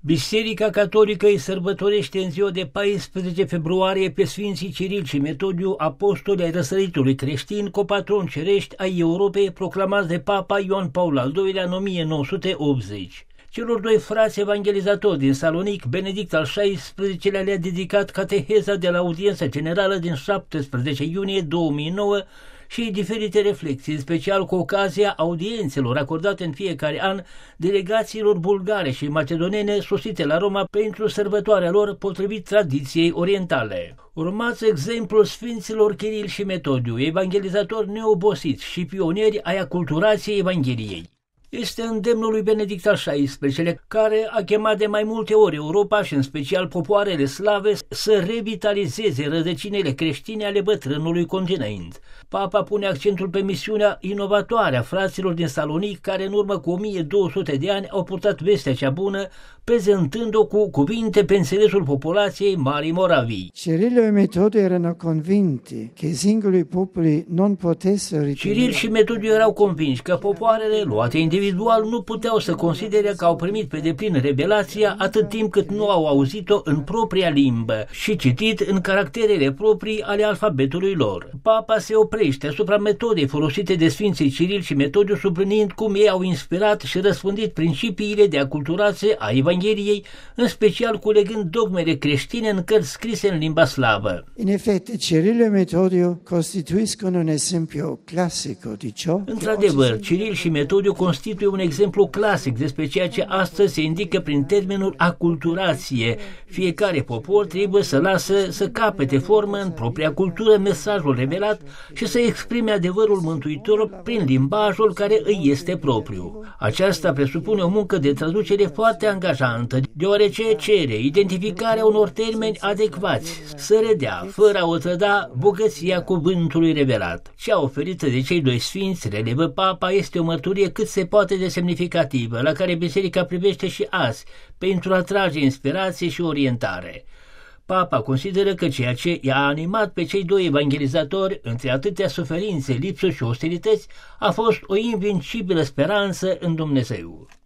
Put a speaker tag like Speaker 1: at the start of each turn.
Speaker 1: Biserica Catolică îi sărbătorește în ziua de 14 februarie pe Sfinții Ciril și Metodiu, apostoli ai răsăritului creștin, copatroni cerești ai Europei, proclamați de Papa Ioan Paul al II-lea în 1980. Celor doi frați evangelizatori din Salonic, Benedict al XVI-lea le-a dedicat cateheza de la audiența generală din 17 iunie 2009 și diferite reflexii, în special cu ocazia audiențelor acordate în fiecare an delegațiilor bulgare și macedonene sosite la Roma pentru sărbătoarea lor potrivit tradiției orientale. Urmați exemplul Sfinților Chiril și Metodiu, evangelizatori neobosiți și pionieri ai aculturației Evangheliei. Este îndemnul lui Benedict al XVI-lea, care a chemat de mai multe ori Europa și în special popoarele slave să revitalizeze rădăcinile creștine ale bătrânului continent. Papa pune accentul pe misiunea inovatoare a fraților din Salonic, care în urmă cu 1200 de ani au purtat vestea cea bună, prezentând-o cu cuvinte pe înțelesul popolației Marii Moravii.
Speaker 2: Cirillo e Metodio erano convinti che i singoli popoli non potessero
Speaker 1: Ciril și Metodiu erau convinși că popoarele luate individual nu puteau să considere că au primit pe deplin revelația atât timp cât nu au auzit-o în propria limbă și citit în caracterele proprii ale alfabetului lor. Papa se oprește asupra metodei folosite de Sfinții Ciril și Metodiu, subliniind cum ei au inspirat și răspândit principiile de aculturație a Evangheliei, în special culegând dogmele creștine în cărți scrise în limba slavă.
Speaker 2: In effetti, Cirillo e Metodio costituiscono un esempio classico di ciò.
Speaker 1: Într-adevăr, Ciril și Metodiu constituie un exemplu clasic despre ceea ce astăzi se indică prin termenul aculturație. Fiecare popor trebuie să lasă să capete formă în propria cultură mesajul revelat și să exprime adevărul mântuitor prin limbajul care îi este propriu. Aceasta presupune o muncă de traducere foarte angajantă, deoarece cere identificarea unor termeni adecvați, să redea, fără a o trăda, bogăția cuvântului revelat. Cea oferită de cei doi sfinți, relevă Papa, este o mărturie cât se poate de semnificativă, la care Biserica privește și azi, pentru a trage inspirație și orientare. Papa consideră că ceea ce i-a animat pe cei doi evangelizatori, între atâtea suferințe, lipsuri și ostilități, a fost o invincibilă speranță în Dumnezeu.